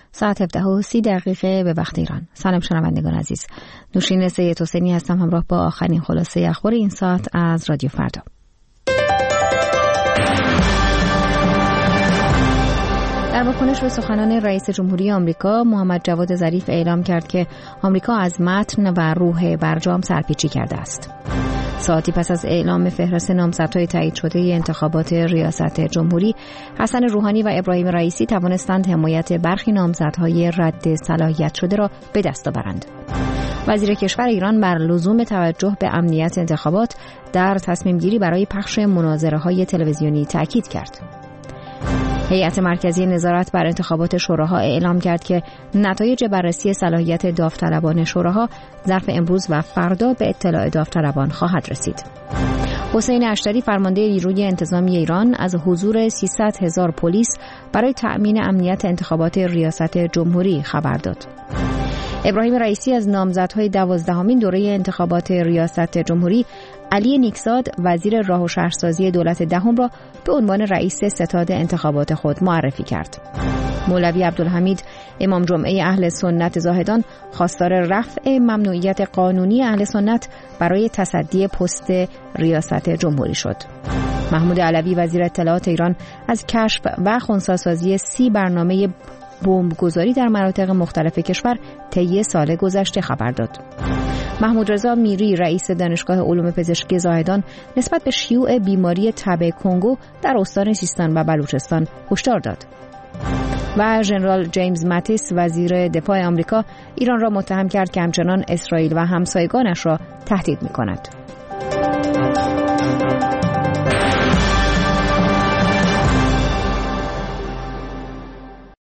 ساعت 17:30 به وقت ایران. سلام شنوندگان عزیز. نوشین سید حسینی هستم همراه با آخرین خلاصه اخبار این ساعت از رادیو فردا. در واکنش به سخنان رئیس جمهوری آمریکا، محمد جواد ظریف اعلام کرد که آمریکا از متن و روح برجام سرپیچی کرده است. ساعتی پس از اعلام فهرست نامزدهای تایید شده انتخابات ریاست جمهوری، حسن روحانی و ابراهیم رئیسی توانستند حمایت برخی نامزدهای رد صلاحیت شده را به دست آورند. وزیر کشور ایران بر لزوم توجه به امنیت انتخابات در تصمیم گیری برای پخش مناظره‌های تلویزیونی تاکید کرد. هیئت مرکزی نظارت بر انتخابات شوراها اعلام کرد که نتایج بررسی صلاحیت داوطلبان شوراها ظرف امروز و فردا به اطلاع داوطلبان خواهد رسید. حسین اشتری فرمانده نیروی انتظامی ایران از حضور 300,000 پلیس برای تأمین امنیت انتخابات ریاست جمهوری خبر داد. ابراهیم رئیسی از نامزدهای 12مین دوره انتخابات ریاست جمهوری علی نیکزاد وزیر راه و شهرسازی دولت دهم را به عنوان رئیس ستاد انتخابات خود معرفی کرد. مولوی عبدالحمید امام جمعه اهل سنت زاهدان خواستار رفع ممنوعیت قانونی اهل سنت برای تصدی پست ریاست جمهوری شد. محمود علوی وزیر اطلاعات ایران از کشف و خنثی‌سازی 30 برنامه بمبگذاری در مناطق مختلف کشور طی سال گذشته خبر داد. محمود رضا میری رئیس دانشگاه علوم پزشکی زاهدان نسبت به شیوع بیماری تب کنگو در استان سیستان و بلوچستان هشدار داد. و ژنرال جیمز ماتیس وزیر دفاع آمریکا ایران را متهم کرد که همچنان اسرائیل و همسایگانش را تهدید می‌کند.